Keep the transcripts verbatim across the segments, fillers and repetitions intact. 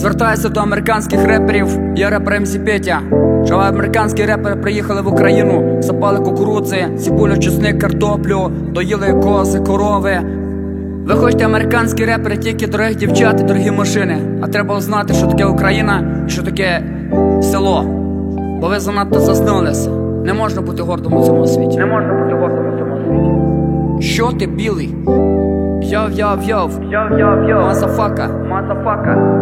Звертаюся до американських реперів. Я репер ем сі Петя. Що американські репери приїхали в Україну, сапали кукурудзи, цибулю, чесник, картоплю, доїли кози, корови. Ви хочете американські репери, тільки дорогих дівчат і дорогі машини. А треба знати, що таке Україна і що таке село. Бо ви занадто заснулися. Не можна бути гордим у цьому світі. Не можна бути гордим у цьому світі. Що ти білий? Йов-йов-йов. Йов-йов-йов. Мазафака. Мазафака.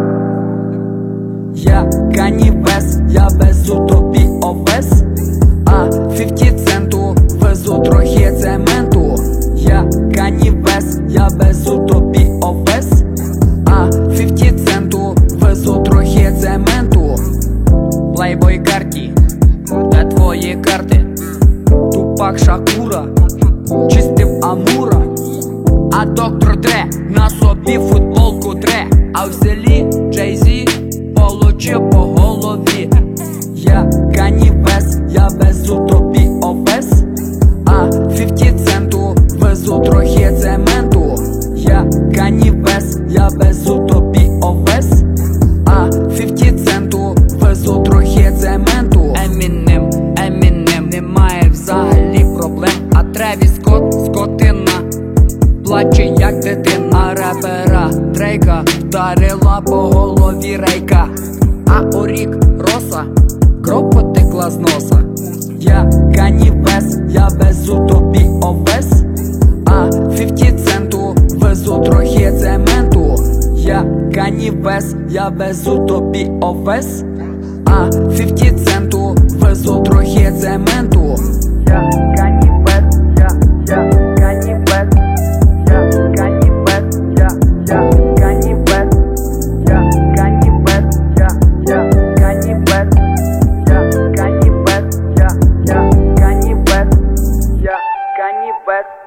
Я Кані Вест, я везу тобі овес, а п'ятдесят центу везу трохи цементу. Я Кані Вест, я везу тобі овес, а п'ятдесят центу везу трохи цементу. Плейбой карті, де твої карти? Тупак Шакура, чистив Амура, а доктор Дре на собі футболку дре, а в селі Джей-Зі получив по голові. Я Кані Вест, я везу тобі овес, а п'ятдесят центу везу трохи цементу. Я Кані Вест, я везу тобі овес, а п'ятдесят центу везу трохи цементу. Емінем, Емінем, немає взагалі проблем. А Тревіс Скотт, скотина, плаче як дитина. Репера Дрейка вдарила по голові рейка, а у рік Роса кров потекла з носа. Я Кані Вест, я везу тобі овес, а п'ятдесят центу везу трохи цементу. Я Кані Вест, я везу тобі овес, а п'ятдесят центу везу трохи цементу. Я Кані Вест, я, я Кані Вест, я Кані Вест, я, я Кані Вест, я Кані Вест, я, я Кані Вест, я Кані Вест, я, я Кані Вест, я Кані Вест.